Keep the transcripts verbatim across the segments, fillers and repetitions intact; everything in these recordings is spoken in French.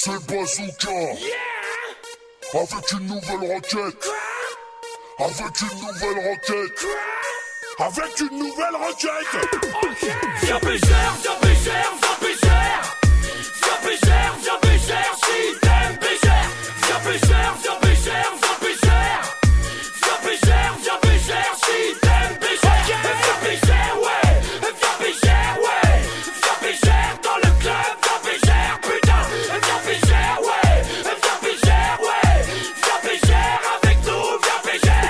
C'est Bazooka. Yeah. Avec une nouvelle requête. Quoi? Avec une nouvelle requête. Quoi? Avec une nouvelle requête. Okay. Viens pêcheur, viens pêcheur, viens pêcheur. Viens pêcheur, viens pêcheur, si t'aimes pêcheur. Viens pêcheur, viens pêcheur, viens pêcheur. Viens pêcheur, viens pêcheur, si t'aimes pêcheur. Okay. Viens pêcheur, ouais. Viens pêcheur, ouais. Viens pêcheur dans le club, viens pêcheur, putain. Viens pêcheur, ouais. Viens pêcheur, ouais. Viens pêcheur avec nous, viens pêcheur,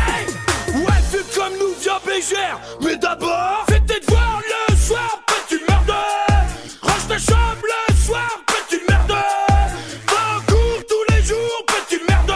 ok. Ouais, fais comme nous, viens pêcheur. Mais d'abord, fais tes devoirs le soir, petit merde. Range ta chambre le soir, petit merde. Va en cours tous les jours, petit merde.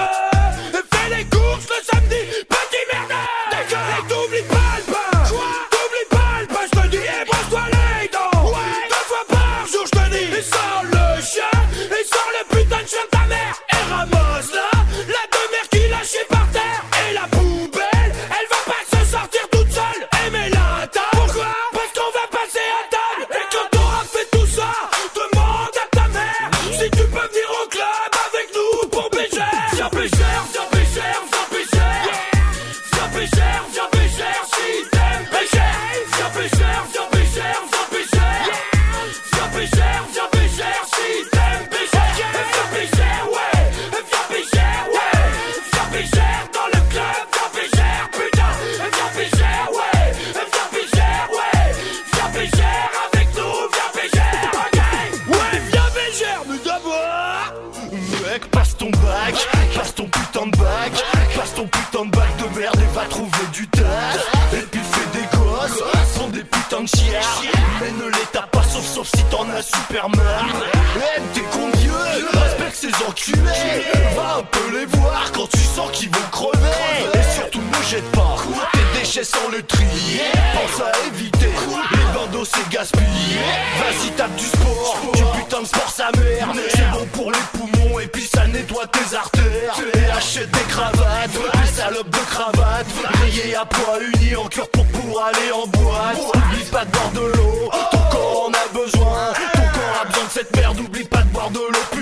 Fais les courses le samedi, petit merde. D'accord. Et t'oublies pas le pain. Quoi? T'oublies pas le pain, je te dis, et brosse-toi les dents. Ouais. Deux fois par jour, je te dis. Et sors le chien, et sors le putain de chien de ta mère. Et ramasse là, la demeure qui l'a chié par terre. Et la poubelle, elle va pas se sortir toute seule. Et mets-la à table. Pourquoi? Parce qu'on va passer à table. Et quand t'auras fait tout ça, demande à ta mère si tu peux venir au club avec nous pour pêcher. Viens pêcheur, viens pêcheur, viens pêcheur. Viens pêcheur, viens pêcheur, si t'aimes pêcher. Viens pêcheur, viens pêcheur, viens pêcheur. Viens pêcheur, viens pêcheur, si t'aimes pêcher. Viens pêcheur, ouais. Viens pêcheur, ouais. Viens pêcheur dans le club, viens pêcheur, putain. Viens pêcheur, ouais. Viens pêcheur, ouais. Viens pêcheur avec nous, viens pêcheur, ok. Ouais, viens pêcheur, mais d'abord. Mec, passe ton bac, passe ton putain de bac, passe ton putain de bac de merde et va trouver du taf. Et puis fais des gosses, sont des putains de chiens. Mais ne les tape pas sauf sauf si t'en as super marre. Aime tes cons vieux, respecte ces enculés. Va un peu les voir quand tu sens qu'ils vont crever. Et surtout ne jette pas tes déchets sans le trier. Pense à éviter les bandeaux, c'est gaspillé. Vas-y tape du sport, du putain de sport sa mère. C'est bon pour les poumons et puis ça nettoie tes artères. Et achète des cravates, des salopes de cravates rayées à poids unis en cure pour pour aller en boîte. Oublie pas de boire de l'eau, ton corps en a besoin. Ton corps a besoin de cette merde, oublie pas de boire de l'eau.